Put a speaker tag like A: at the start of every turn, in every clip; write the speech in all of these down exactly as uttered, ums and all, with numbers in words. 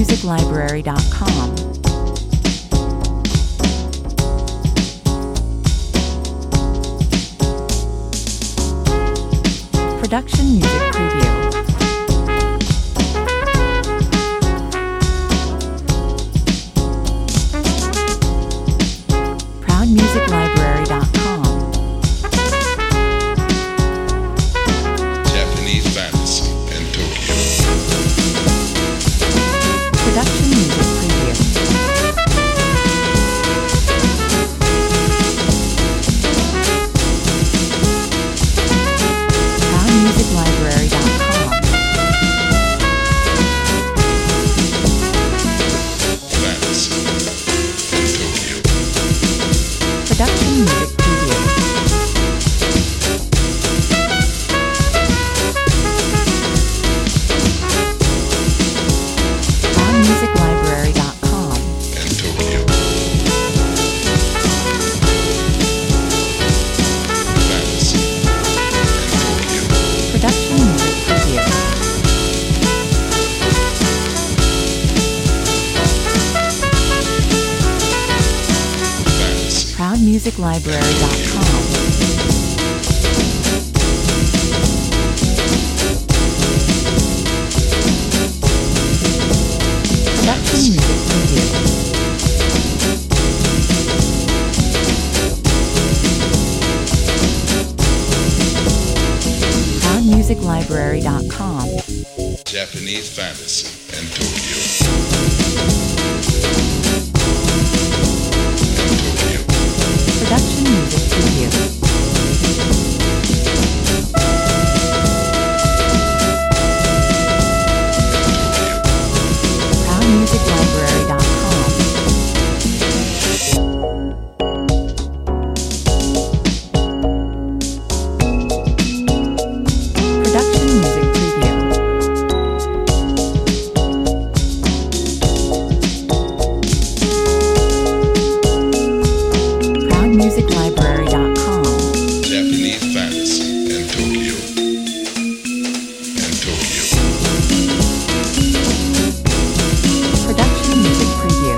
A: music library dot com. Production Music Preview. proud music library dot com.
B: Japanese Fantasy in Tokyo.
A: Production Music Preview. proud music library dot com.
B: Fantasy in Tokyo.
A: Production Music Preview. proud music library dot com.
B: In Tokyo. Fantasy in Tokyo.
A: Production Music Preview.
B: Fantasy
A: proud music library dot com. Production Music Preview. proud music library dot com.
B: Japanese Fantasy in Tokyo. In Tokyo.
A: Production Music Preview. proud music library dot com. Production Music Preview. proud music library dot com.
B: Japanese Fantasy in Tokyo. In Tokyo.
A: Production Music Preview.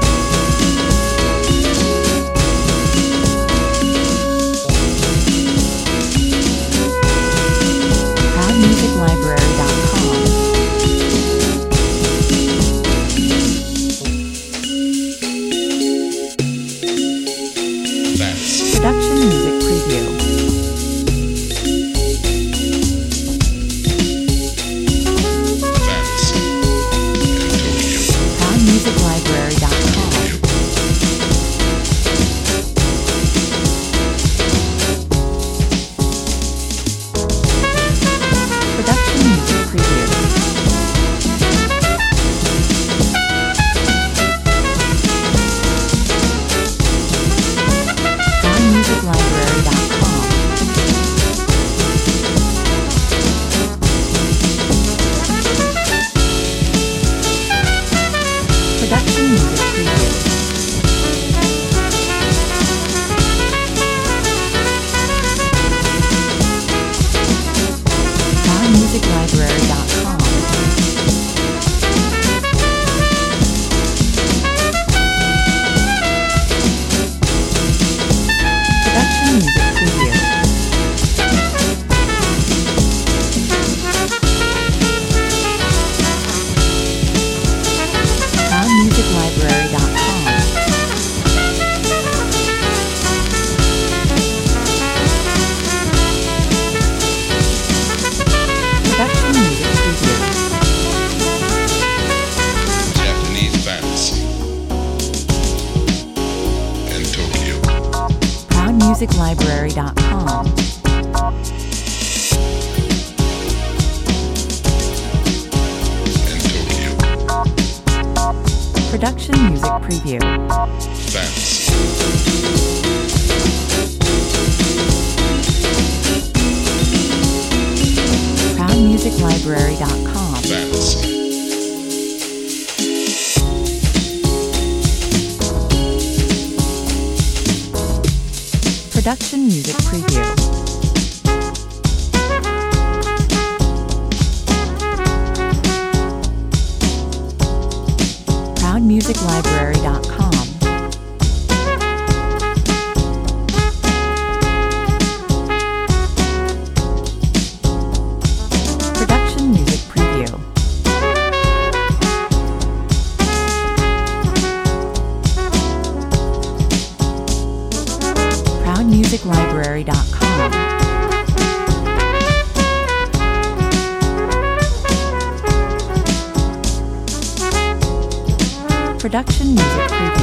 A: proud music library dot com.
B: Fantasy
A: Production Music Preview.
B: Fantasy in Tokyo.
A: proud music library dot com. Production Music Preview. proud music library dot com. Production Music Preview. proud music library dot com. Production Music Preview. proud music library dot com. Production Music Preview.
B: Japanese Fantasy in Tokyo.
A: proud music library dot com.
B: In Tokyo.
A: Production Music Preview.
B: Fantasy
A: proud music library dot com.
B: Fantasy
A: Production Music Preview. Production music preview.